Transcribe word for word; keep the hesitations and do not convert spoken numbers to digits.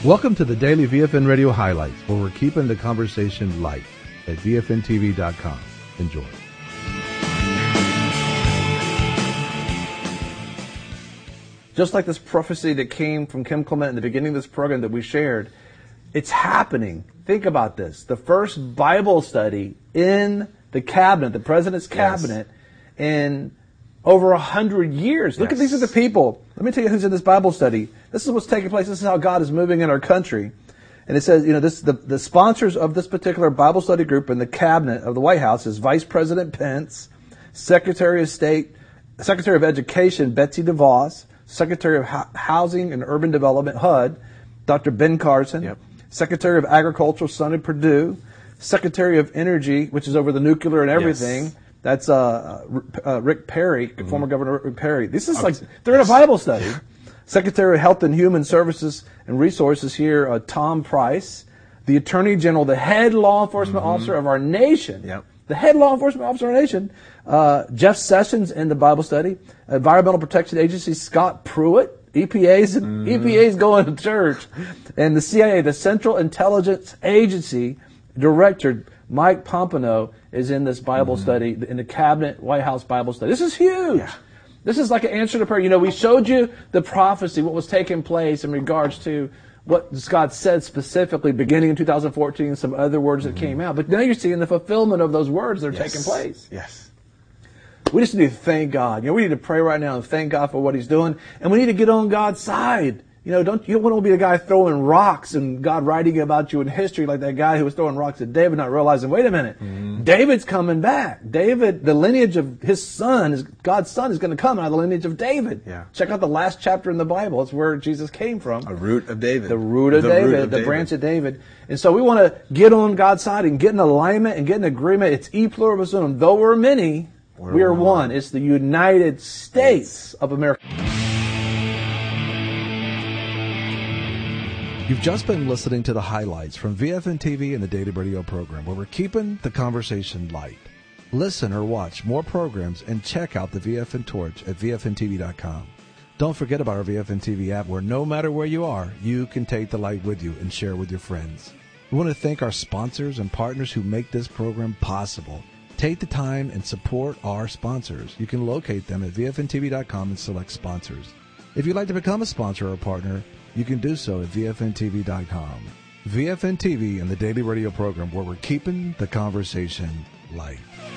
Welcome to the Daily V F N Radio Highlights, where we're keeping the conversation light at V F N T V dot com. Enjoy. Just like this prophecy that came from Kim Clement in the beginning of this program that we shared, it's happening. Think about this. The first Bible study in the cabinet, the president's cabinet, yes. in over a hundred years. Look yes. at these are the people. Let me tell you who's in this Bible study. This is what's taking place. This is how God is moving in our country. And it says, you know, this the, the sponsors of this particular Bible study group in the cabinet of the White House is Vice President Pence, Secretary of State, Secretary of Education Betsy DeVos, Secretary of Ho- Housing and Urban Development, H U D, Doctor Ben Carson, yep. Secretary of Agriculture, Sonny Perdue, Secretary of Energy, which is over the nuclear and everything, yes. that's uh, uh, Rick Perry, mm-hmm. former Governor Rick Perry. This is like, they're in a Bible study. Secretary of Health and Human Services and Resources here, uh, Tom Price, the Attorney General, the head law enforcement mm-hmm. officer of our nation, yep. the head law enforcement officer of our nation, uh, Jeff Sessions in the Bible study, Environmental Protection Agency, Scott Pruitt, E P A's mm-hmm. E P A's going to church, and the C I A, the Central Intelligence Agency Director, Mike Pompano, is in this Bible mm-hmm. study, in the Cabinet White House Bible study. This is huge. Yeah. This is like an answer to prayer. You know, we showed you the prophecy, what was taking place in regards to what God said specifically beginning in two thousand fourteen, some other words that mm-hmm. came out. But now you're seeing the fulfillment of those words that are yes. taking place. Yes. We just need to thank God. You know, we need to pray right now and thank God for what He's doing. And we need to get on God's side. You know, don't, you don't want to be the guy throwing rocks and God writing about you in history like that guy who was throwing rocks at David, not realizing, wait a minute, mm-hmm. David's coming back. David, the lineage of his son, is God's son is going to come out of the lineage of David. Yeah. Check out the last chapter in the Bible. It's where Jesus came from. A root of David. The root of the David, root of the David. branch of David. And so we want to get on God's side and get in alignment and get in agreement. It's e pluribus unum. Though we're many, we're we are one. one. It's the United States of America. You've just been listening to the highlights from V F N T V and the Daily Radio program, where we're keeping the conversation light. Listen or watch more programs and check out the V F N Torch at V F N T V dot com. Don't forget about our V F N T V app, where no matter where you are, you can take the light with you and share with your friends. We want to thank our sponsors and partners who make this program possible. Take the time and support our sponsors. You can locate them at V F N T V dot com and select sponsors. If you'd like to become a sponsor or a partner, you can do so at V F N T V dot com. V F N T V and the Daily Radio program, where we're keeping the conversation light.